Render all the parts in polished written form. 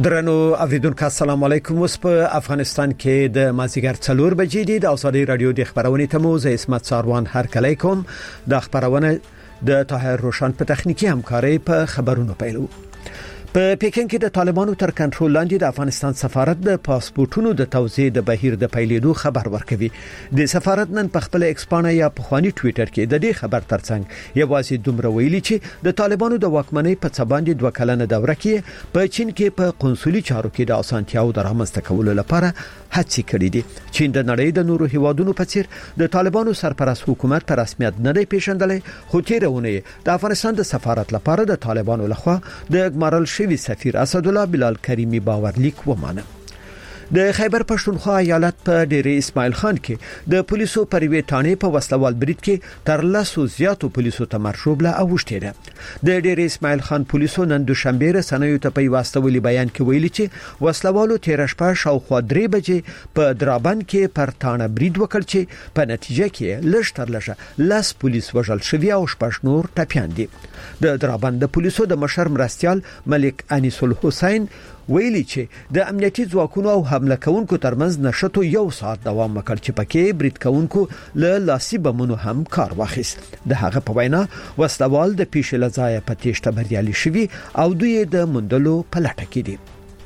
درنو اوریدونکو السلام علیکم. اوس په افغانستان کې د مازیګر 4 بجې دي. د ازادي رادیو د خبرونې تمو زه اسمت ساروان هر کله کوم. د خبرونه د طاهر روشن په تخنیکی همکاري په خبرونو پیلو. په پیکن کې د طالبانو تر کنټرول لاندې د افغانستان سفارت د پاسپورتونو د توزیع د بهیر د پیلېدو خبر ورکوي. د سفارت نن په خپل ایکسپانه یا په خواني ټوئیټر کې د دې خبر ترڅنګ یوازې دومره ویلي چې د طالبانو د واکمنۍ په څه باندې 2 کلنه دوره کې په چین کې په قونسولي چارو کې د اسانتیاو د رامنځته کولو لپاره هڅې کړې دي. چین د نړۍ د نورو هیوادونو په څیر د طالبانو سرپرست حکومت په رسمیت نه دی پیژندلی، خو تیرونه د افغانستان د سفارت لپاره د طالبانو لخوا د ګمارل شوی سفیر اسدالله بلال کریمی باورلیک ومانه. د خیبر پښتونخوا ایالت په ډیری اسماعیل خان کې د پولیسو پر وی ټانې په وسلوال برید کې تر 100 زیاتو پولیسو ته مرشوبله اوښتې ده. د ډیری اسماعیل خان پولیسو نن دوشنبه رسنیو ته په واستولي بیان کې ویلي چې وسلوالو 13 شپه شاوخوا 3 بجې په درابن کې پر ټانه برید وکړ چې په نتیجه کې لږ تر لږه 10 پولیس وژل شوي او 6 نور ټپيان دي. د درابن د پولیسو د مشر مرستيال ملک انیس الحسین ویلي چې د امنیتي ځواکونو او حمله کوونکو ترمنځ نشټو 1 ساعت دوام وکړ چې پکې برید کوونکو له لاسي بمونو هم کار واخیست. د هغه په وینا وسلوال د پیښې لځای په تېشته بریالي شوي او دوی د مندلو په لټه کې دي.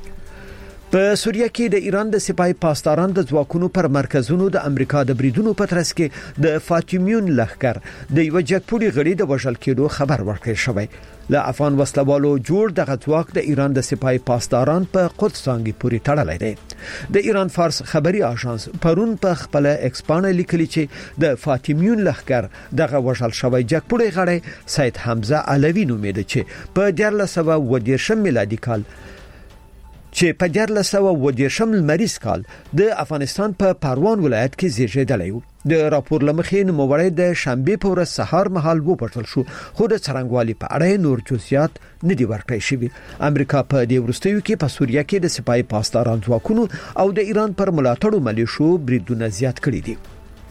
په سوریه کې د ایران د سپای پاسداران د ځواکونو پر مرکزونو د امریکا د بریدونو په ترڅ کې د فاطمیون لښکر د یو جګپوړي غړي د وژل کېدو خبر ورکړی شوی. له افغان وسلوالو جوړ دغه ځواک د ایران د سپای پاسداران په قدس څنګه پوری تړلای دی. د ایران فارس خبري اژانس پرون په خپل ایکسپانه لیکلي چې د فاطمیون لښکر دغه وژل شوی جګپوړي غړي سید حمزه علوی نومېده چې په 1913 میلادي کال چې په 1913 لمریز کال د افغانستان په پروان ولایت کې زیږیدلی و. د راپور لمخې نوموړی د شنبه په ورځ سهار مهال وپټل شو، خو د څرنګوالي په اړه نور جزئیات نه دي ورکړی شوي. امریکا په دې وروستیو کې په سوریه کې د سپای پاسداران ځواکونو او د ایران پر ملاتړو ملیشو بریدونه زیات کړي دي.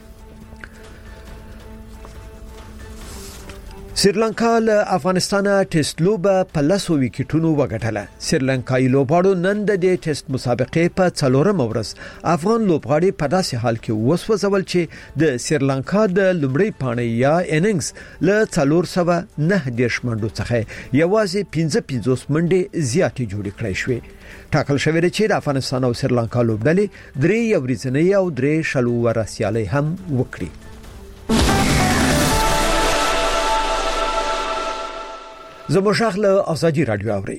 سریلانکا له افغانستان ټیسټ لوبه په 10 وکټونو وګټله. سریلانکایي لوبغاړو نن د دې ټیسټ مسابقې په 4 ورځ افغان لوبغاړي په داسې حال کې وسوځول چې د سریلانکا د لومړی پاڼې یا اننګز له 409 منډو څخه یوازې 55 منډې زیاتې جوړې کړې شوې. ټاکل شوی دی چې د افغانستان او سریلانکا لوبډلې 3 ورځنۍ او 3 شلو ورسیالي هم وکړي. زموږ له ازادي رادیو اوري.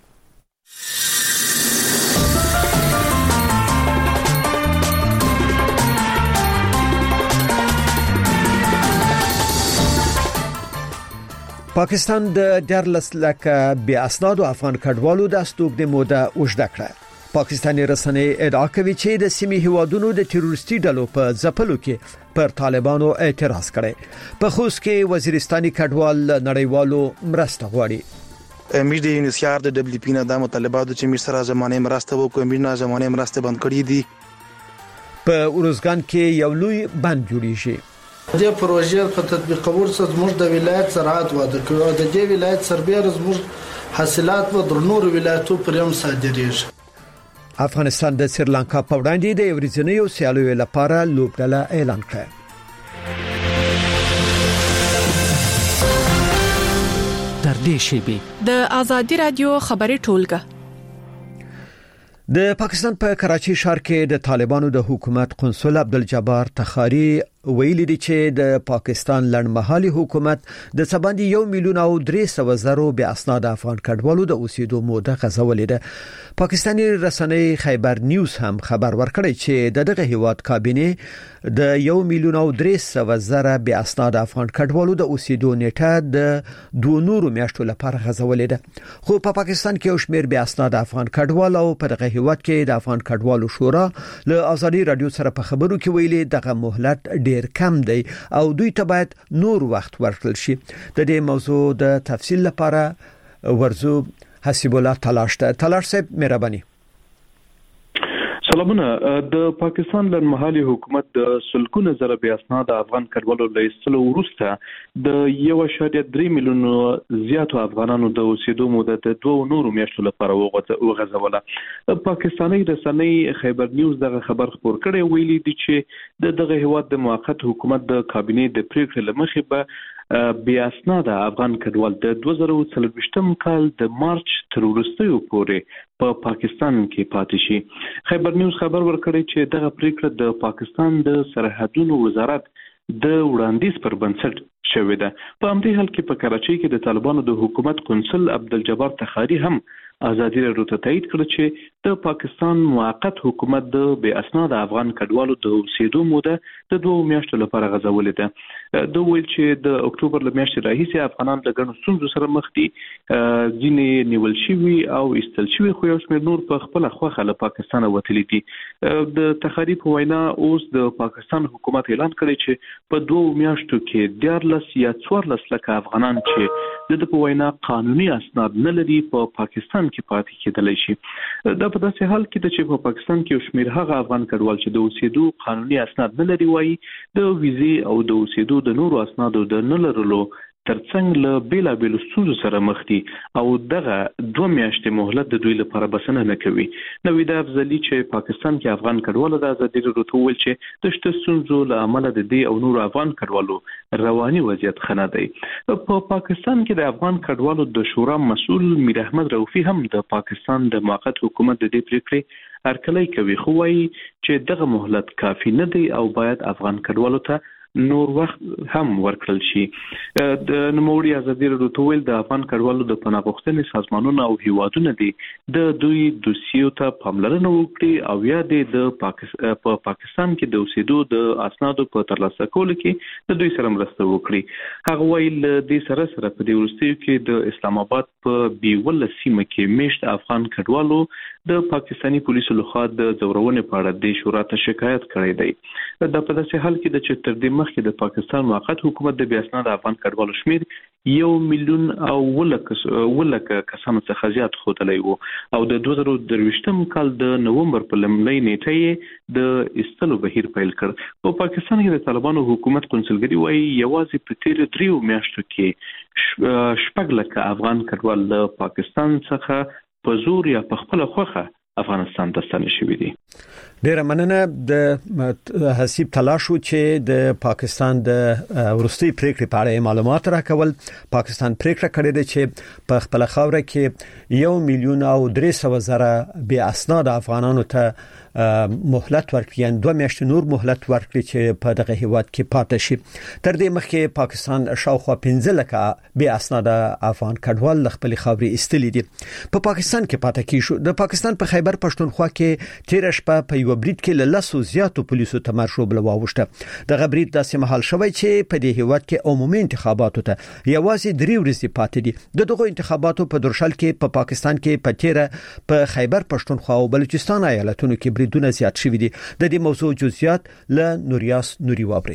پاکستان د 14 لک بی اسنادو افغان کډوالو د استوګنې موده اوږده کړه. پاکستاني رسنۍ ادعا کوي چې د سیمې هیوادونو د تروریستي ډلو په ځپلو کې پر طالبانو اعتراض کړي. په خوست کې وزیرستاني کډوال نړیوالو مرسته غواړي. امیر د انسیار د دبليو پی نه د مطالباتو چې میر سره زمانه مرسته وکړي، امیر نه زمانه مرسته بند کړي دي. په اروزګان کې یو لوی بند جوړیږي. د پروژې په تطبیقولو سره زموږ د ولایت زراعت واده کوي او د دې ولایت سربېره زموږ حاصلات په درنور ولایتو پرېم صادریږي. افغانستان د سریلانکا په وړاندې د ورځنیو سیالیو لپاره لوبډله اعلان کړه. تر دې شیبې د ازادي رادیو خبري ټولګه. د پاکستان په کراچي ښار کې د طالبانو د حکومت قنصل عبدالجبار تخاری ویلي دي چې د پاکستان لړمحالي حکومت د سباندي 1,300,000 بیا اسناد افغان کډوالو د اوسېدو موده غځولې ده. پاکستاني رسنۍ خیبر نیوز هم خبر ورکړی چې دغه هیواد کابینه د 1,300,000 بیا اسناد افغان کډوالو د اوسېدو نیټه د 2 نورو میاشتو لپاره غځولې ده. خو په پاکستان کې اوشمیر بیا اسناد افغان کډوالو او په دغه هیواد کې د افغان کډوالو شورا له ازادي رادیو سره په خبرو کې ویلي دغه مهلت ډیر کم دی او دوی ته باید نور وخت ورکړل شي. د دې موضوع د تفصیل لپاره ورزو حسیب الله تلاش صاحب مهرباني. سلامونه. د پاکستان لنمحالي حکومت د سلګونه زره بې اسناد افغان کډوالو له ایستلو وروسته د 1.3 میلیون زیاتو افغانانو د اوسېدو موده د 2 نورو میاشتو لپاره وغځوله. پاکستاني رسنۍ خیبر نیوز دغه خبر خبر کړی، ویلي دي چې دغه هیواد د موقت حکومت د کابینې د پریکړې لمخې به بې اسناده افغان کډوال د 2024 کال د مارچ تر وروستیو پورې په پاکستان کې پاتې شي. خیبر نیوز خبر ورکړی چې دغه پریکړه د پاکستان د سرحدونو وزارت د وړاندیز پر بنسټ شوې ده. په همدې حال کې په کراچۍ کې د طالبانو د حکومت قونسل عبدالجبار تخاری هم ازادي راډیو ته تایید کړ چې د پاکستان موقت حکومت د بې اسناد افغان کډوالو د اوسېدو موده د 2 میاشتو لپاره غځولې ده. د ویل چې د اکتوبر له میاشتې راهیسې افغانان د ګڼو ستونزو سره مخ دي، ځینې نیول شوي او ایستل شوي، خو یو شمېر نور په خپله خوښه له پاکستانه وتلي دي. د تخاری په وینا اوس د پاکستان حکومت اعلان کړی چې په 2 میاشتو کې 14 یا 14 لکه افغانان چې د په وینا قانوني اسناد نه لري په پاکستان کې پاتې کېدلی شي. دا په داسې حال کې چې په پاکستان کې یو شمېر هغه افغان کډوال چې د اوسېدو قانوني اسناد نه لري وایي د ویزې او د اوسېدو د نورو اسنادو د نه لرلو ترڅنګ له بیلابیلو ستونزو سره مخ دي او دغه 2 میاشتې مهلت د دوی لپاره بسنه نه کوي. نوید افضلي چې پاکستان کې افغان کډوالو د ازادي راډیو ته وویل چې د شته ستونزو له امله د دې او نورو افغان کډوالو رواني وضعیت ښه نه دی. په پاکستان کې د افغان کډوالو د شورا مسؤل میر احمد رؤفي هم د پاکستان د موقت حکومت د دې پریکړې هرکلی کوي، خو وایي چې دغه مهلت کافي نه دی او باید افغان کډوالو ته نور وخت هم ورکړل شي. د نوموړي ازادي راډیو ته ویل د افغان کډوالو د پناه غوښتنې سازمانونه او هیوادونه دي د دوی دوسیو ته پاملرنه وکړي او یا د پاکستان کې د اوسېدو د اسنادو په ترلاسه کولو کې د دوی سره مرسته وکړي. هغه ویل د سره په دې وروستیو کې د اسلام آباد په بیول سیمه کې میشت افغان کډوالو د پاکستاني پولیسو لخوا د ځورونې په اړه د شورا ته شکایت کړی دی. دا په داسې حال کې چې تر دې مخکې د پاکستان موقت حکومت د بې اسناده افغان کډوالو شمېر 1 میلیون او 7 کسانو څخه زیات ښودلی و او د 2023 کال د نومبر په لومړۍ نیټه د ایستلو بهیر پیل کړ. په پاکستان کې د طالبانو حکومت قونسلګري وایي یوازې په تیرو 3 میاشتو کې 6 لکه افغان کډوال له پاکستان څخه په زور یا په خپله خوښه افغانستان ته ستانه شوي دي. ډیره مننه. د حسیب تلاشو چې د پاکستان د ورستي پریکړې په اړه معلومات راکول. پاکستان پریکړه کړې ده چې په خپل خاوره کې 1 میلیون او 300,000 بې اسناد افغانانو ته مهلت ورکړي، 2 میاشتې نور مهلت ورکړي چې په دغه هیواد کې پاتې شي. تر دې مخکې پاکستان شاوخوا 15 لکه بې اسناد افغان کډوال له خپل خاورې ایستلي دي. په پاکستان کې پاتې کیږي. د پاکستان په خیبر پښتونخوا کې تیر شپه په یو برید کې له 10 زیاتو پولیسو تماشو بل واوښته. دغه برید داسې مهال شوی چې په دې هیواد کې عمومي انتخاباتو ته یوازې 3 ورځې پاتې دي. دغه انتخاباتو په درشل کې په پاکستان کې په تیر په خیبر پښتونخوا او بلوچستان ایالتونو کې بریدونه زیات شوي دي. د دې موضوع جزئیات له نوریاس نوري وابري.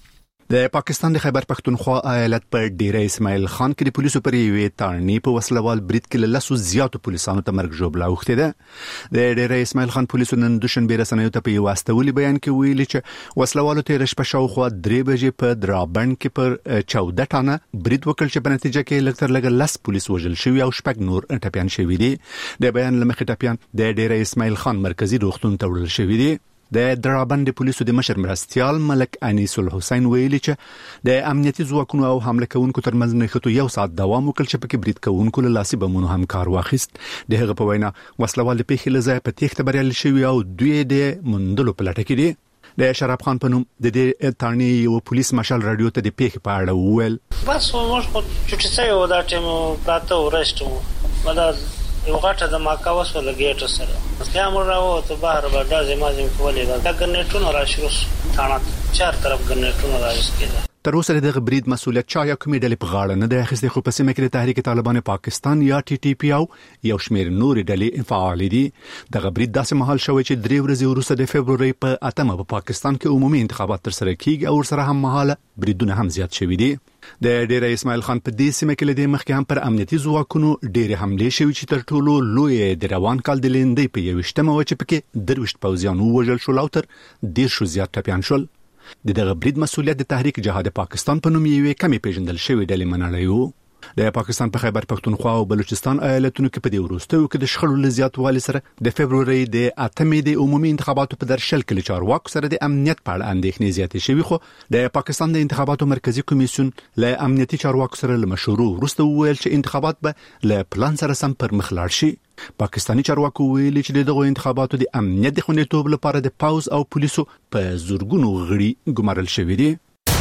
د پاکستان د خیبر پښتونخوا ایالت په ډیره اسماعیل خان کې د پولیسو پر یوې تارنې په وسلوال برید کې له 10 زیاتو پولیسانو ته مرګ ژوبله اوښتې ده. د ډیره اسماعیل خان پولیسو نن دوشنبه رسنیو ته په یو واستولي بیان کې ویلي چې وسلوالو تیر شپه شاوخوا 3 بجې په درابند کې پر 14 ټانه برید وکړ چې په نتیجه کې لږ تر لږه 10 پولیس وژل شوي او 6 نور ټپیان شوي دي. د بیان لمخې ټپیان د ډیره اسماعیل خان مرکزی روغتون ته وړل شوي دي. د درابند پولیسو د مشر مرستيال ملک انیس الحسین ویلي چې د امنیتي ځواکونو او حمله کوونکو ترمنځ نښتو 1 ساعت دوام وکړ چې پکې برید کوونکو له لاسي بمونو هم کار واخیست. د هغه په وینا وسلوال د پیښې له ځای په تېښته بریالي شوي او دوی د موندلو په لټه کې دي. د شراب خان په نوم د دې تارنې یو پولیس مارشال رادیو ته د پیښې په اړه وویل بس موږ خو چې څه یو دا ټیم پراته ورشتو مدار یو غټه د ماکاوس ولګیټ سره بیا موږ راو ته بهر باندې ځمازم کولې دا ګنټونو راشرو ثانه چار طرف ګنټونو راځي. تر اوسه د برید مسؤلیت چا یا کومې ډلې په غاړه نه ده اخیستې، خو په سیمه کې د تحریک طالبان پاکستان یا TTP او یو شمېر نورې ډلې فعال دي. دغه برید داسې مهال شوی چې 3 ورځې وروسته د فبروري په 8 په پاکستان کې عمومي انتخابات ترسره کیږي او سره هم مهاله بریدونه هم زیات شوي دي. د ډیره اسماعیل خان په دې سیمه کې لدې مخکې هم پر امنیتي ځواکونو ډېرې حملې شوې چې تر ټولو لوی د روان کال د لیندۍ په 21مه وچه پکې 23 پوځیان ووژل شول او تر 10 زیات ټپیان شول. دغه برید مسؤلیت د تحریک جهاد پاکستان په نوم یوې کمی پیژندل شوې ډلې منلې وو. د پاکستان په خیبر پختونخوا او بلوچستان ایالتونو کې په دې وروستیو کې د شخړو لزیاتوالي سره د فبروري د 8مې د عمومي انتخاباتو په درشل کې چارواکو سره د امنیت په اړه اندېښنې زیاتې شوې، خو د پاکستان د انتخاباتو مرکزی کمیسیون له امنیتي چارواکو سره له مشورو وروسته وویل چې انتخابات به له پلان سره سم پر مخ لاړ شي. پاکستاني چارواکو ویلي چې دغه انتخاباتو د امنیت د خوندیتوب لپاره د پاوز او پولیسو په زورګونو غړي ګمارل شوي دي.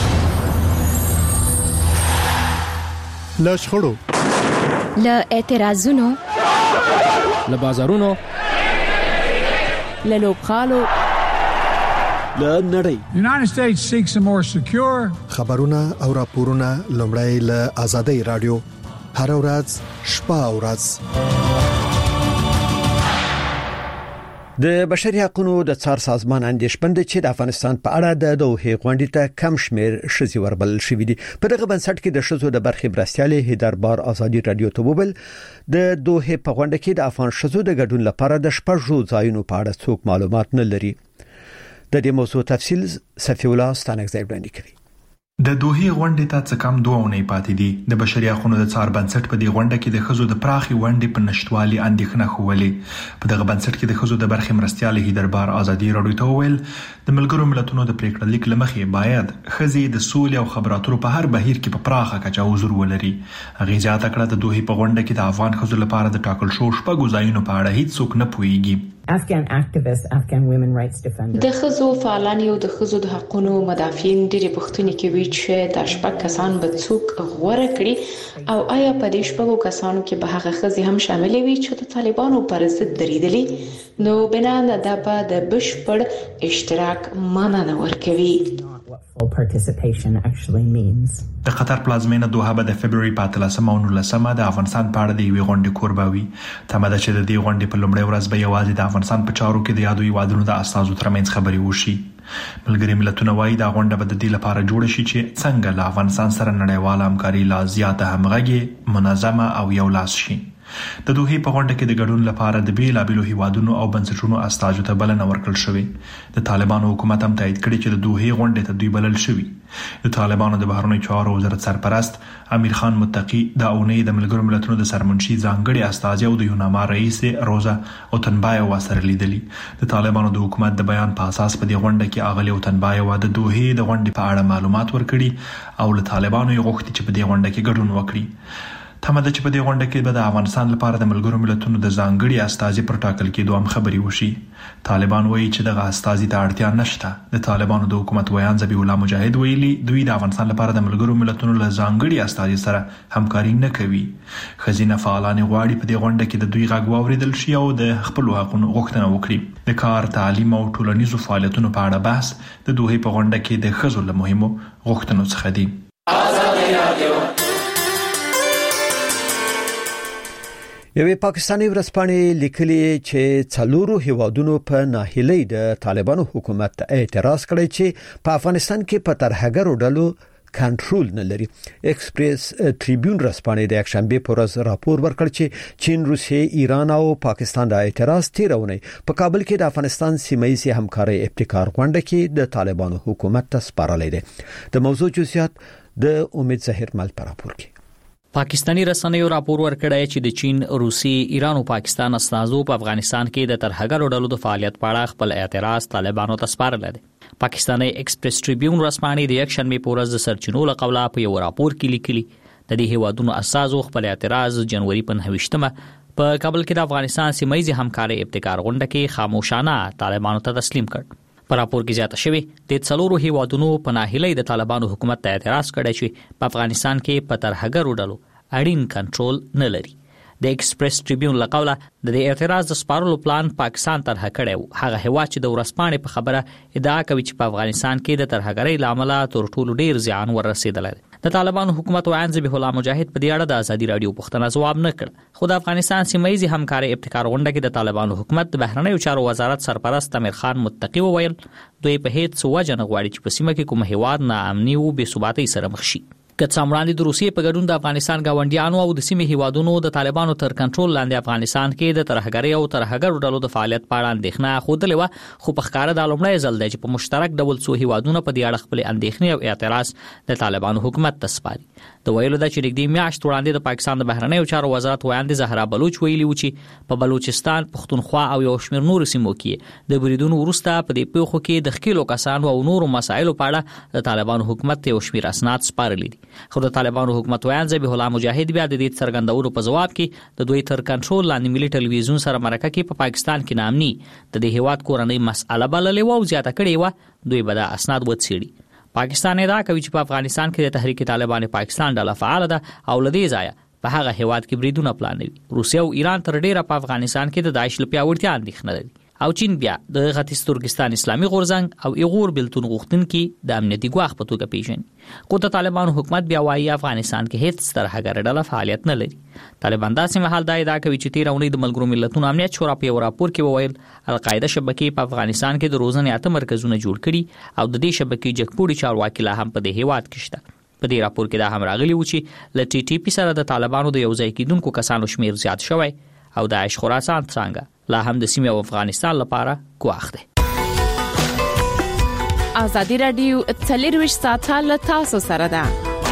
لشخړو له اعتراضونو له بازارونو له لوبخالو له نړۍ United States seeks a more secure خبرونه او راپورونه لومړی له آزادۍ رادیو هر ورځ شپه او ورځ. د بشري حقوقو د څار سازمان اندیشمند چې د افغانستان په اړه د دوه غونډې ته کم شمیر شذي وربل شوې دي. په دغه بنسټ کې د شذو د برخې برستیالي هیدربار آزادي رادیو ته وبل د دوه په غونډه کې د افغان شذو د ګډون لپاره د شپږ ځایونو په اړه څوک معلومات نه لري. د دې موضوع تفصیل صفی الله ستانګزی وړاندې کوي. د دوه غونډې ته څه کم 2 اونۍ پاتې دي. د بشري حقوقو د څار بنسټ په دې غونډه کې د خزو د پراخي ونډې په نشټوالي اندېښنه خوولې. په دغه بنسټ کې د خزو د برخې مرستيالي هیدربار آزادي رادیو ته ویل د ملګرو ملتونو د پریکړه لیک لمخې باید خزي د سولې او خبراتو په هر بهیر کې په پراخه کچه حضور ولري. هغه زیاته کړه د دوه په غونډه کې د افغان خزو لپاره د ټاکل شو شپږ ځایونو په اړه هیڅ څوک نه پوهیږي. د خزو فعالان یو د خزو د حقوقو مدافعین ډېری پوښتنې کوي چې د شپږ کسان به څوک غوړه کړي او آیا په دې شپږو کسانو کې به هغه خزي هم شامل وي چې د طالبانو پر ضد دریدلي نو بنا د د بشپړ اشتراک معنا نه ورکوي. د قطر پلازمینه دوحه به د فبرवरी په 13 او 19 د افغانستان په اړه د یوې غونډې کوربوي. تمه ده چې د دې غونډې په لومړۍ ورځ به یوازې د افغانستان په چارو کې د یادو هیوادونو د استازو ترمنځ خبري وشي. ملګری ملتونه وايي دا غونډه به د دې لپاره جوړ شي چې څنګه له افغانستان سره نړیواله همکاري لا زیاته همغږي منظمه او یو لاس شي. د دوه په غونډه کې د ګډون لپاره د بیلابیلو هیوادونو او بنسټونو استازو ته بلنه ورکړل شوې. د طالبانو حکومت هم تایید کړی چې د دوه غونډې ته دوی بلل شوي. د طالبانو د بهرنی چارو وزارت سرپرست امیر خان متقی د اونۍ د ملګرو ملتونو د سرمنشي ځانګړي استاذ او د یوناما رئیس روزا اوتنبایو سره لیدلی. د طالبانو د حکومت د بیان په اساس په دې غونډه کې اغلی اوتنبایو د دوه د غونډې په اړه معلومات ورکړي او له طالبانو یې غوښتي چې په دې غونډه کې ګډون وکړي. تمه ده چې په دې غونډه کې به د افغانستان لپاره د ملګرو ملتونو د ځانګړي استازي پر ټاکل کېدو هم خبري وشي. طالبان وایي چې دغه استازي ته اړتیا نشته. د طالبانو د حکومت ویان ذبیح الله مجاهد ویلي دوی د افغانستان لپاره د ملګرو ملتونو له ځانګړي استازي سره همکاري نه کوي. خزینه فعالان غواړي په دې غونډه کې د دوی غږ واوریدل شي او د خپل حقوقو غوښتنه وکړي. د کار، تعلیم او ټولنیزو فعالیتونو په اړه بحث د دوه په غونډه کې د خزو له مهمو غوښتنو څخه دی. آزادي رادیو یوې پاکستاني ورځپاڼې لیکلي چې څلورو هیوادونو په ناهیلۍ د طالبانو حکومت اعتراض کړی چې په افغانستان کې په ترهګرو ډلو کنټرول نه لري. ایکسپریس ټریبیون ورځپاڼې د یکشنبه په ورځ راپور ورکړ چې چین، روسیې، ایران او پاکستان د اعتراض تیرونی په کابل کې د افغانستان سیمه‌یزې همکارۍ ابتکار غونډه کې د طالبانو حکومت ته سپارلې ده. د موضوع جزئیات د امید ظاهر مل پر راپور کې. پاکستانی رسنیو راپور ورکړی چې د چین، روسي، ایران او پاکستان استازو په افغانستان کې د ترهګرو ډلو د فعالیت په اړه خپل اعتراض طالبانو ته سپارلی دی. پاکستاني ایکسپریس ټریبیون ورځپاڼې د یکشنبه په ورځ د سرچینو له قوله په یو راپور کې لیکلي د دې هیوادونو استازو خپل اعتراض جنوري په 29مه په کابل کې د افغانستان سیمه‌یزې همکارۍ ابتکار غونډه کې خاموشانه طالبانو ته تسلیم کړ. په راپور کې زیاته شوی د څلورو هیوادونو په ناهیلۍ د طالبانو حکومت ته اعتراض کړی چې په افغانستان کې په ترهګرو ډلو اړین کنټرول نه لري. د ایکسپریس ټریبیون له قوله د اعتراض د سپارلو پلان پاکستان طرح کړی. هغه هیواد چې د ورځپاڼې په خبره ادعا کوي چې په افغانستان کې د ترهګرۍ لامل تر ټولو ډیر زیان ورسېدلی. د طالبانو حکومت ویان ذبیح الله مجاهد په دې اړه د آزادي رادیو پوښتنه ځواب نه کړ. خو د افغانستان سیمه‌یزې همکارۍ ابتکار غونډه کې د طالبانو حکومت د بهرنیو چارو وزارت سرپرست امیر خان متقی وویل دوی په هیڅ وجه نه غواړي چې په سیمه کې کوم هیواد ناامني او بې ثباتۍ سره مخ شي. که څمړاندې د روسیې په ګډون د افغانستان گاونډیانو او د سیمې هیوادونو د طالبانو تر کنټرول لاندې افغانستان کې د ترهګرۍ او ترهګرو ډلو د فعالیت په اړه اندېښنه خوده لوي، خو په ښکاره د لومړی ځل دی چې په مشترک ډول څو هیوادونو په دې اړه خپل اندېښنې او اعتراض د طالبانو حکومت ته سپاري. د ویلو د چې نږدې میاشت وړاندې د پاکستان د بهرنیو چارو وزارت ویاندې زهرا بلوچ ویلي و چې په بلوچستان، پښتونخوا او یو شمېر نورو سیمو کې د بریدونو وروسته په دې پیښو کې د ښکېلو کسانو او نورو مسایلو په اړه د طالبانو حکومت ته یو شمېر اسناد سپارلي دي. خو د طالبانو حکومت ویاند ذبیح الله مجاهد بیا د دې څرګندولو په جواب کې د دوی تر کنټرول لاندې ملي ټلویزیون سره مرکه کې په پاکستان کې نامني د دې هیواد کورنۍ مسأله بللې و او زیاته کړې و دوی به د اسناد وڅېړي. پاکستان ادعا کوي چې په افغانستان کې د تحریک طالبان پاکستان ډله فعال ده او لدې ځایه په هغه هیواد کې بریدونه پلانوي. روسیه او ایران تر ډیره په افغانستان کې د داعش لپاره پیاوړتیا اندېښنه لري او چین بیا د ختیځ ترکستان اسلامي غورځنګ او ایغور بلتون غوښتونکي د امنیتي ګواښ په توګه پیژني. خو د طالبانو حکومت بیا وایي افغانستان کې هیڅ ترهګر ډله فعالیت نه لري. طالبان داسې مهال دا ادعا کوي چې 13 اونۍ د ملګرو ملتونو امنیت شورا په یو راپور کې وویل القاعده شبکې په افغانستان کې د روزنې 8 مرکزونه جوړ کړي او د دې شبکې جګپوړي چارواکي لا هم په دې هیواد کې شته. په دې راپور کې دا هم راغلی و چې ل ټي ټي پی سره د طالبانو د یو ځای کېدونکو کسانو شمیر زیات شوی او داعش خراسان څنګه لا هم د سیمې او افغانستان لپاره ګواښ دی. ازادي رادیو 24 ساعته له تاسو سره ده.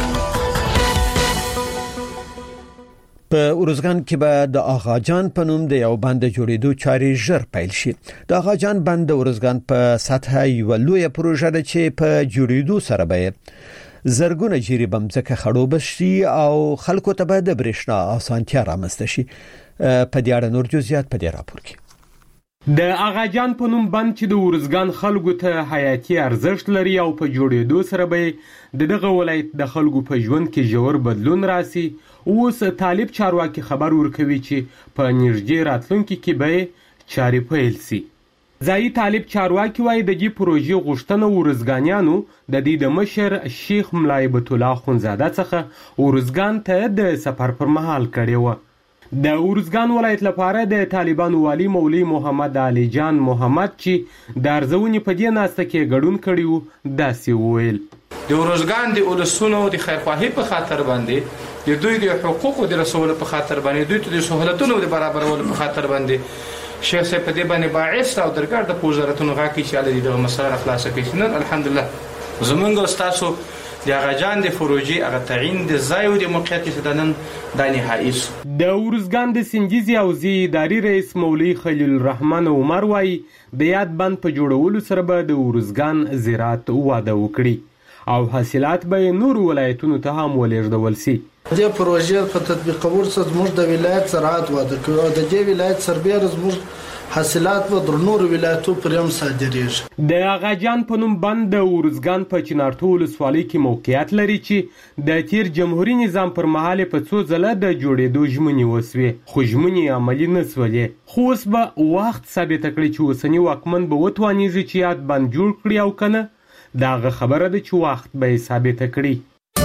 په اورزګان کې به د آغاجان په نوم د یو بند جوړېدو چارې ژر پیل شي. د آغاجان بند د اورزګان په سطح یو لوی پروژه ده چې په جوړېدو سره به زرګونه جری بمځکه خړوب شي او خلکو ته به د برېښنا اسانتیا رامنځته شي. په دې اړه نور جزئیات په دې راپور کې. د آغاجان په نوم بند چې د اورزګان خلکو ته حیاتي ارزښت لري او په جوړېدو سره به دغه ولایت د خلکو په ژوند کې ژور بدلون راسي. اوس طالب چارواکي خبر ورکوي چې په نږدې راتلونکي کې به چارې پیل شي. ځایي طالب چارواکي وایي د دې پروژې غوښتنه اورزګانیانو د دې د مشر شیخ ملایبت الله خونزاده څخه اورزګان ته د سفر پر مهال کړې و. د اورزګان ولایت لپاره د طالبانو والی مولوی محمد علي جان محمد چې د ارزونې په دې ناسته کې ګډون کړی و داسې وویل د اورزګان د ولسونو د خیرخواهي په خاطر باندې د دوی د حقوقو د رسولو په خاطر باندې دوی ته د سہولتونو د برابرولو په خاطر باندې شیخ صاحب په دې باندې باعث او درګر د وزارتونو غاکي چې علي دغه مسله خلاصه کړي. نن الحمدلله زمونږ استادو د آغاجان د فروجي هغه تعین د ځای او د موقعیت چې نن د نهایي د اورزګان د سنجیزي او زی اداري رئیس مولوی خلیل الرحمن عمر وايي د یاد بند په جوړولو سره به د اورزګان زراعت واده وکړي او حاصلات به نور ولایتونو ته هم ولېږدول شي. د پروژې په تطبیقولو سره زموږ د ولایت زراعت واده کوي او د دې ولایت سربېره زموږ حاصلات و در نور ولایتو پریم صادریږي. د آغاجان په نوم بند د اورزګان په چنارتو ولسوالۍ کې موقعیت لري چې د تیر جمهوریت نظام پر مهال په څو ځله د جوړېدو ژمنې وسوې خو ژمنې عملي نه سولې. خو اوس به وخت ثابت کړي چې اوسنی واکمن به وتوانیږي چې یاد بند جوړ کړي او کنه داغه خبره ده چې وخت به ثابت کړي.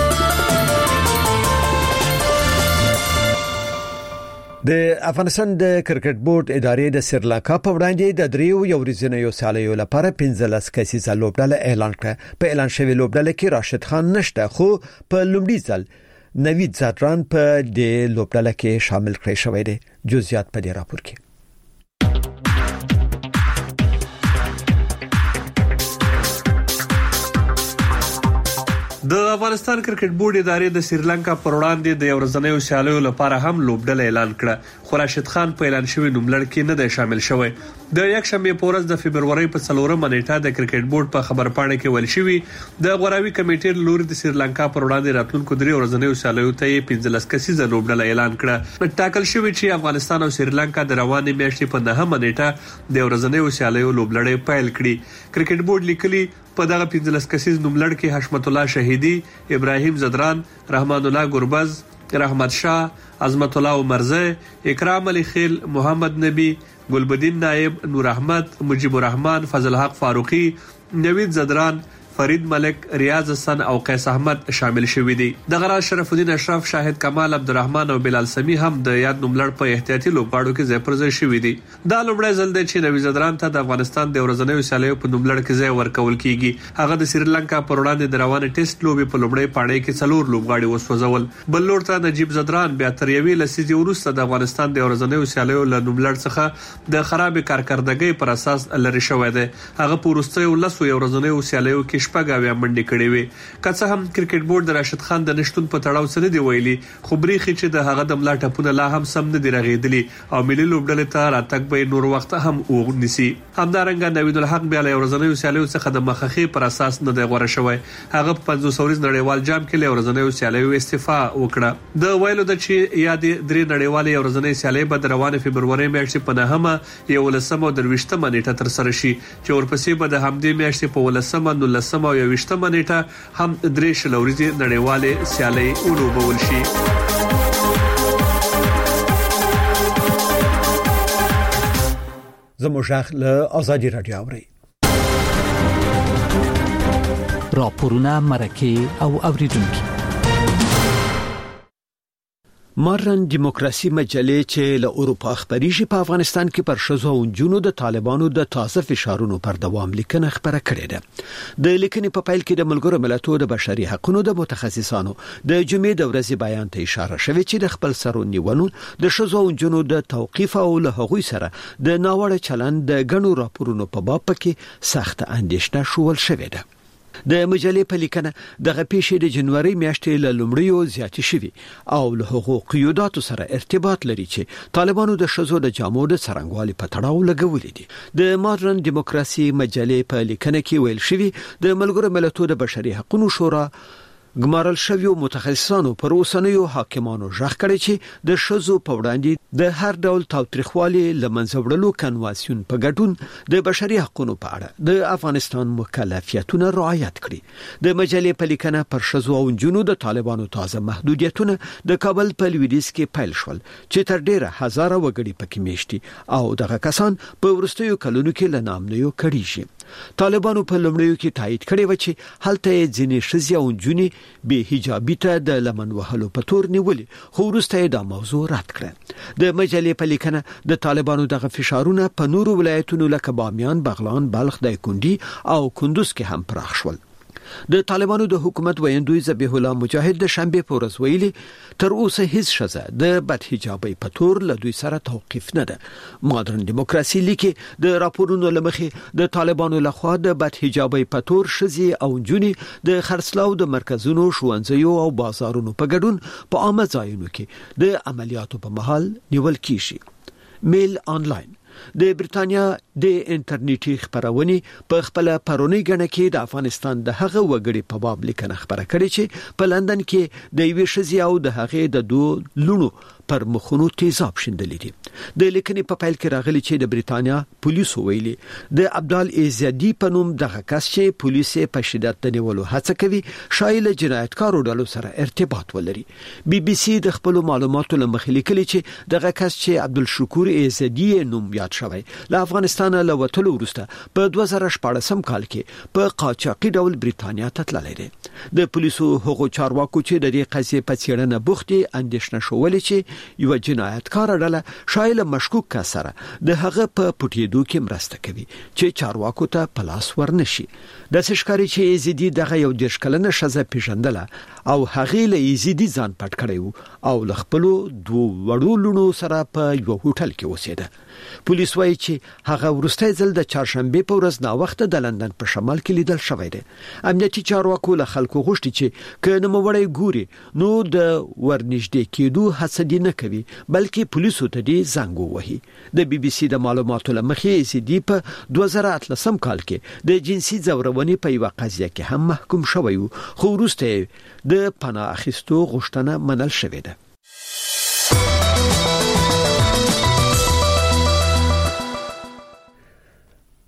د افغانستان د کرکټ بورډ ادارې د سریلانکا په وړاندې د دریو یو ورځنیو سیالیو لپاره 15 کسیزه لوبډله اعلان کړه. په اعلان شوی لوبډله کې راشد خان نشته خو په لومړي ځل نوید زادران په دې لوبډله کې شامل کړی شوی دی. جزئیات په دې راپور کې. د افغانستان کرکټ بورډ ادارې د سریلانکا پر وړاندې د یو ورځنیو سیالیو لپاره هم لوبډله اعلان کړه خو راشد خان په اعلان شوی نوملړ کې نه دی شامل شوی. د یک شنبه په ورځ د فبرवरी په 4مه نیټه د کرکټ بورډ په خبرپاڼه کې ویل شوی د غوراوي کمیټې لوري د سریلانکا پر وړاندې راتلونکو درې ورځنیو سیالیو ته 15 کسیزه لوبډله اعلان کړه. ټاکل شوی چې افغانستان او سریلانکا د روانې میاشتې په 9مه نیټه د ورځنیو سیالیو لوبډله پیل کړي. کرکټ بورډ لیکلي په دغه 15 کسیز نوملړ کې حشمت الله شهیدی، ابراهیم زدران، رحمان الله ګربز، رحمت شاه، عظمت الله عمرزه، اکرام علي خیل، محمد نبی، ګلبدین نائب، نور احمد، مجيب الرحمن، فضل حق فاروقی، نوید زدران، فرید ملک، ریاض حسن او قیس احمد شامل شوي دي. د غرا شرف الدین اشرف، شاهد کمال، عبدالرحمن او بلال سمی هم د یاد نوملړ په احتیاطي لوبغاړو کې ځای پر ځای شوي دي. دا لومړی ځل دی چې نوی زدران ته د افغانستان د ورځنیو سیالیو په نوملړ کې ځای ورکول کیږي. هغه د سریلانکا پر وړاندې د روانه ټیسټ لوبي په لومړی پاړۍ کې 4 لوبغاړي وسوځول. بل لور ته نجیب زدران بیا تر یوې لسیزې وروسته د افغانستان د ورځنیو سیالیو له نوملړ څخه د خراب کارکردګۍ پر اساس لری شوی دی. هغه په وروستیو لسو ورځنیو سیالیو کې شپږاویا منډې کړې وي. که څه هم کرکټ بورډ د راشد خان د نشټون په تړاو سره دی ویلي، خو بریخي چې د هغه د ملا ټپونه لا هم سم نه دی رغېدلي او ملي لوبډلې ته راتګ به نور وخت هم ونیسي. همدارنګه نوید الحق بیا له ورځنیو سیالیو څخه د مخخې پر اساس نه دی غوړه شوی. هغه په 500 ورځ نړیوال جام کې له ورځنیو سیالیو استعفا وکړه. د ویلو د چې یادې درې نړیوالې ورځنۍ سیالۍ به د روانې فبرورۍ میاشتې په 9مه 11مه او 23مه نیټه تر سره شي، چې ورپسې به د همدې میاشتې په 18مه 19مه او 20مه نیټه هم درې شلوريزي نړیوالې سیالۍ ولوبول شي. زموږ له آزادي رادیو اوري راپورونه مرکه او اوریدونکو. مارن دیموکراسي مجلې چې له اروپا خبريږي په افغانستان کې پر شذو او جنونو د طالبانو د تازه فشارونو پر دوام لیکنه خبره کړې ده. د لیکنې په پیل کې د ملګرو ملتونو د بشري حقوقو د متخصصانو د جمعې د ورځې بیان ته اشاره شوې چې د خپل سرونیونو د شذو او جنونو د توقيف او له هغوی سره د ناوړه چلند د غنو راپورونو په باب کې سخت اندېښنه شول شوې ده. د مجلې په لیکنه د غپېشې د جنوري میاشتې له لومړیو زیاتې شوي او له حقوقي قیوداتو سره ارتباط لري چې طالبانو د شذو د جامو د څرنګوالي په تړاو لګولې دي. د مارن دیموکراسي مجلې په لیکنه کې ویل شوی د ملګرو ملتونو د بشري حقوقو شورا ګمارل شویو متخصصانو پر اوسنیو حاکمانو ژغ کړي چې د شذو په وړاندې د هر ډول تاوتریخوالي لمنځه وړلو کنوانسیون په ګډون د بشري حقوقو په اړه د افغانستان مکلفیتونه رعایت کړي. د مجلې په لیکنه پر شذو او جنونو د طالبانو تازه محدودیتونه د کابل په لویدیځ کې پیل شول چې تر ډیره هزاره وګړي پکې میشتي او دغه کسان په ورستیو کلونو کې لنامنیو کړي شي. طالبانو په لومړیو کې تایید کړی و چې هلته ځینې شذي او جنونی به حجابي ته د لمن وهلو په تور نیولې، خو وروسته دا موضوع رد کړه. د مجلې په لیکنه د طالبانو دغه فشارونه په نورو ولایتونو لکه بامیان، بغلان، بلخ، دایکندي او کندوز کې هم پراخ شول. د طالبانو د حکومت ویندوی ذبیح الله مجاهد د شنبه په ورځ ویلي تر اوسه هیڅ شزه د بد حجابي په تور له دوی سره توقيف نه ده. مادرن دیموکراسي لیکي د راپورونو لمخې د طالبانو لخوا د بد حجابي په تور شزي او جوني د خرڅلاو د مرکزونو، ښوونځیو او بازارونو په ګډون په عامه ځایونو کې د عملیاتو په مهال نیول کیږي. میل آنلاین د بریتانیا د انټرنیټي خبرونه په خپل پرونی غنه کې د افغانستان د هغه وګړي په باب لیکنه خبره کړې چې په لندن کې د یوې شذي او د هغه د دوه لونو پر مخونو تیزاب شیندلې دي. د لیکنې په پیل کې راغلي چې د بریتانیا پولیسو ویلي د عبدال ایزدی په نوم دغه کس چې پولیسه په شدت د نیولو هڅه کوي شایل جنایتکارو ډلو سره ارتباط ولري. بي بي سي د خپل معلوماتو لمخې لیکلي چې دغه کس چې عبدالشکور ایزدی نوم یاد شوی له افغانستان له وټلو وروسته په 2014 کال کې په قاچاقي ډول بریتانیا ته تللی دی. د پولیسو هغو چارواکو چې د دې قضیې په څېړنه بوخت دي اندېښنه شولې چې یو جنایتکار ډله شایل مشکوک کس سره د هغه په پټېدو کې مرسته کوي چې چارواکو ته پلاس ورنشي. د سشکاري چې ایزدی دغه یو د شکلنه شزه پیژندله او هغه له ایزدی ځان پټ کړی او ل خپل دوه وړو لونو سره په یو هوټل کې اوسېده. پولیس وايي چې هغه ورسته ځل د چهارشنبه په ورځ نا وخت د لندن په شمال کې لیدل شوی دی. امنیتي چارواکو له خلکو غوښتي چې کله نوموړی ګوري نو د ورنږدې کېدو هڅه نه کوي بلکې پولیسو ته دې زنګ ووهي. د بي بي سي د معلوماتو لمخې ایزدی په 2013 کال کې د جنسي ځورونې په یو قضیه کې هم محکوم شوی و، خو وروسته د پناه اخیستو غوښتنه منل شوې ده.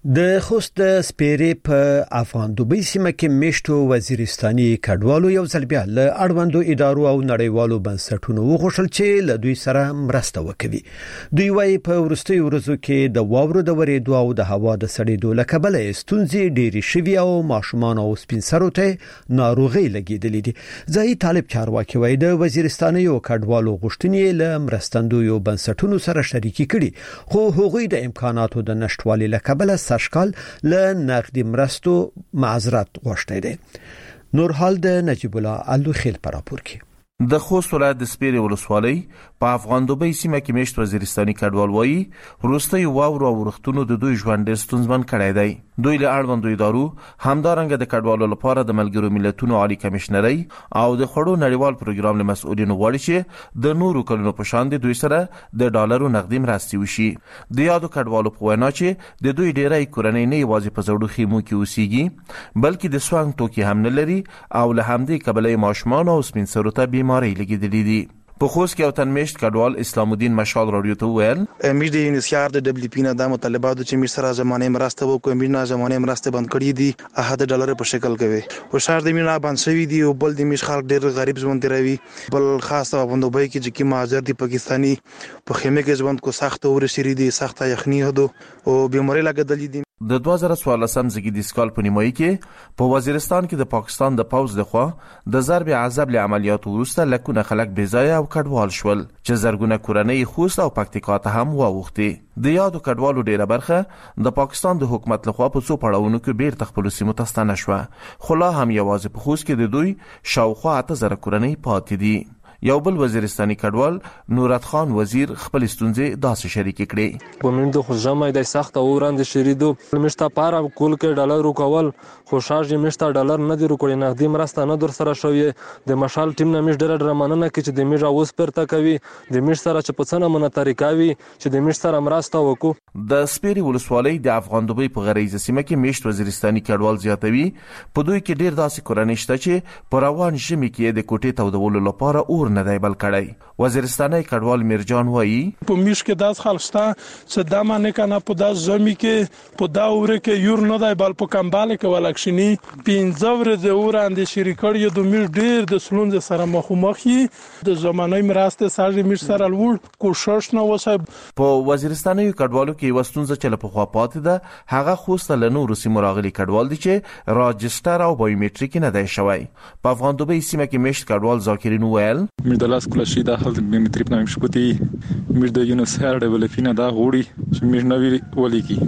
د خوست سپيري په افغان دوبي سیمه کې میشتو وزیرستاني کډوالو یو ځل بیا له اړوندو ادارو او نړیوالو بنسټونو وغوښتل چې له دوی سره مرسته وکړي. دوی وايي په ورستیو ورځو کې د واورو د ورېدو او د هوا د سړېدو له کبله ستونزې ډېرې شوي او ماشومان او سپین سرو ته ناروغي لګېدلې دي. ځای طالب چارواکي وايي د وزیرستاني کډوالو غوښتنې له مرستندویو بنسټونو سره شریکي کړي، خو هغوی د امکاناتو د نشټوالي له کبله سرشکال له نقدي مرستو معذرت غوښتي دي. نور حال د نجیب الله الوخیل پر راپور کې. د خوست ولایت د سپیري ولسوالۍ په افغان دوبۍ سیمه کې میشت وزیرستاني کډوال وایي وروستي واورو او ورښتونو د دوی ژوند ډېر ستونزمن کړی دی. دوی له اړوندو ادارو همدارنګه د کډوالو لپاره د ملګرو ملتونو عالی کمشنرۍ او د خوړو نړیوال پروګرام له مسؤلینو غواړي چې د نورو کلونو په شان د دوی سره د ډالرو نقدي مرستې وشي. د یادو کډوالو په وینا چې د دوی ډېری کورنۍ نه یوازې په زړو خیمو کې اوسېږي بلکې د سوانګ توکي هم نه لري او له همدې کبله ماشومان او سپین سرو ته بیماری لګېدلې دي. په خوست کې او تنمیشت کډوال اسلام الدین مشال رادیو ته ویل امیر د انسیار د دبليو پی نه د مطالباتو چې میر سره زمانه مرسته وکړي، امیر نه زمانه مرسته بند کړې دي $100 په شکل کوي. او شهر د مینا باندې شوی دی او بل د میش خلک ډېر غریب ژوند کوي. بل خاص په بندوبای کې چې مهاجر دي پاکستانی په خیمه کې ژوند کو سخت اور شری دي، سخت یخني هدو او بیماری لګیدلې دي. د 2014 زګیدي سکال په نیمایي کې په وزیرستان کې د پاکستان د پوز لخوا د ضرب عذاب له عملیاتو وروسته لکونه خلک بېځایه او کډوال شول چې زرګونه کورنۍ خوست او پکتیکا ته هم واوښتي. د یادو کډوالو ډیره برخه د پاکستان د حکومت لخوا په څو پړاوونو کې بیرته خپل سیمو ته ستنه شوه، خو لا هم یوازې په خوست کې د دوی شاوخوا 8000 کورنۍ پاتې دي. یو بل وزیرستاني کډوال نورات خان وزیر خپل ستونزې داسې شریک کړي. په من د خوځمه د سخت اوراند شریدو مشته پاره کول کې $1 کول خو شارج مشته $1 نه دی ورکړي، نقدي مرسته نه در سره شوې. د مشال ټیم نه مش ډېر درمانه کې چې د میژ اوس پرته کوي، د میژ سره چې په څنګه منه طریقه وي چې د میژ سره مرسته وکړو. د سپيري ولسوالۍ د افغان دوبۍ په غریزه سیمه کې میشت وزیرستاني کډوال زیاتوي. په دوی کې ډېر داسې کورنۍ شته چې په روان ژمي کې د کوټې تودولو لپاره اور نه دی بل کړی. وزیرستاني کډوال میرجان وایي په میش کې داس خلک شته چې دا معنی کنه په داس ژمي کې په دا اور کې یور نه دی بل په کمباله کې ولکشنی 15 ورځې اور اندې شریکړی د میش ډیر د سلونز سره مخومخي د زمانه مرسته سره میش سره لور کوشش نه وسه. په وزیرستاني کډوالو کې وستونزه چې په خوا پاتې ده هغه خوست له نورو سیمو راغلي کډوال دي چې راجستر او بایومټریک نه دی شوی. په افغان دوبۍ سیمه کې میشت کډوال ذاکرین ویل مردلاس کلاشي داخل بایومټریک نام شپتی مرده یونسر ډیولپینه دا غوړي چې مش نوی ولي کی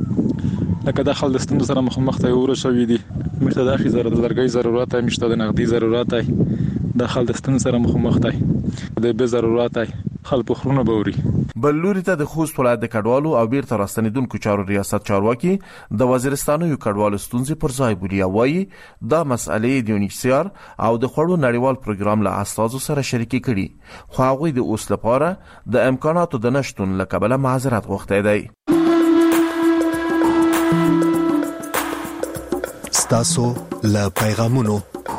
لکه داخل د ستونزو سره مخ ته ور شوې دي. مرته د اخی زره د لرګي ضرورت هم شته، د نقدي ضرورت هم داخل د ستونزو سره مخ ته د به ضرورت هم خلک خرونه بوري. بل لوري ته د خوست ولایت د کډوالو او بیرته راستنیدونکو چارو ریاست چارواکي د وزیرستانو کډوالو ستونزې پر ځای بولي او وايي دا مسئلې د یونیسیار او د خوړو نړیوال پروګرام له اساسو سره شریکي کړي، خو هغوی د اوس لپاره د امکاناتو د نشټون له کبله معذرت غوښتی دی. ستاسو له پیغامونو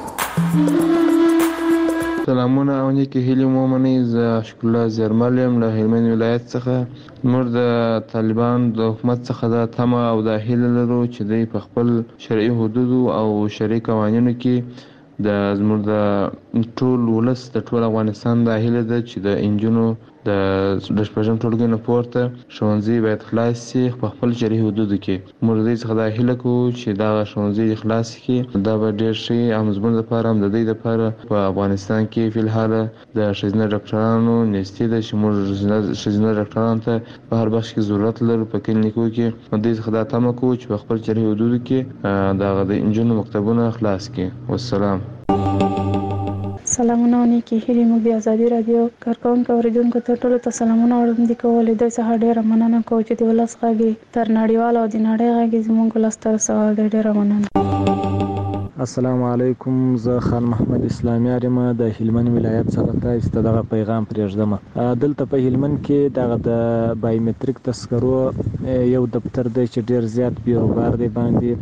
سلامونه او نیکی هیلی مومنی ز شکل زرملیم له هلمند ولایت څخه موږ د طالبان د حکومت څخه د تمه او د هیله لرو چې دوی په خپل شرعي حدود او شرعي قوانینو کې د زموږ د ټول ولس د ټول افغانستان د هیله ده چې د انجونو د شپږم ټولګي نه پورته ښوونځي باید خلاص شي په خپل شرعي حدودو کې. موږ دې څخه د هیله کوو چې دا ښوونځي خلاص کړي، دا به ډېر شي هم زموږ لپاره هم د دوی لپاره. په افغانستان کې فلحال د ښځینه ډاکټرانو نشته ده چې موږ ښځینه ډاکټرانو ته په هر بخش کې ضرورت لرو په کلینیکو کې. موږ دې څخه دا تمه کوو چې په خپل شرعي حدودو کې د انجونو مکتبونه خلاص کړي. والسلام. سلامونه نیکی هیلې موږ د ازادي رادیو کارکونکو اوریدونکو ته ټولو ته سلامونه وړاندې کول. دوی څخه ډیره مننه کوم چې د ولس غږ تر نړیوال او د نړۍ غږ زموږ ولس ته رسول. ډیره مننه. السلام علیکم، زه خان محمد اسلامي ارمه د هلمند ولایت څخه تاسو دغه پیغام پرېږدم. دلته په هلمند کې دغه د بایومټریک تذکرو یو دفتر دی چې ډیر زیات بیروبار دی باندې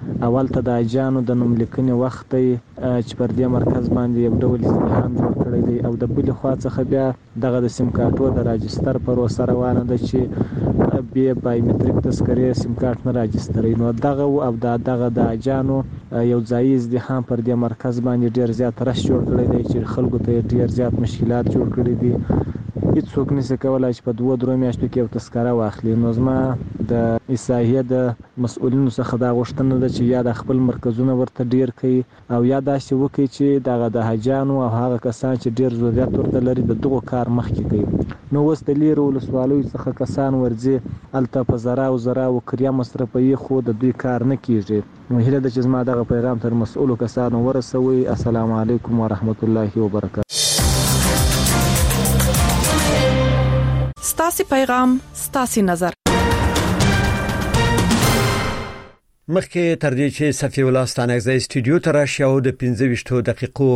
اول ته د اجانو د نوم لیکنې وخت دی چې پر دې مرکز باندې یو ډول استهام جوړ کړی دی او د بل خوا څخه بیا دغه د سیم کارتو د راجستر پروسه روانه ده چې بیا بایومټریک تذکرې سیم کارت نه راجستري. نو دغه او دغه د اجانو یو ځای ازدحام پر دې مرکز باندې ډیر زیات رش جوړ کړی دی چې خلکو ته ډیر زیات مشکلات جوړ کړي دي. هیڅوک نشي کولای چې په 2-3 میاشتو کې یو تذکره واخلي. نو زما د اصلاحیه د مسؤلینو څخه دا غوښتنه ده چې یا د خپل مرکزونه ورته ډیر کوي او یا داسې وکړي چې دغه د حاجانو او هغه کسان چې ډیر ضرورت ورته لري د دغه کار مخکې کوي. نو اوس د لیرو ولسوالیو څخه کسان ورځي الته په زرا او کریا مصرفي خو د دوی کار نه کیږي. نو هیله ده چې زما دغه پیغام تر مسؤلو کسانو ورسوي. السلام علیکم ورحمت الله وبرکاته. ستاسو پیغام ستاسو نظر. مخکې تر دې چې صفی الله ستانګزی استودیو ته راشي او د 15 دقیقو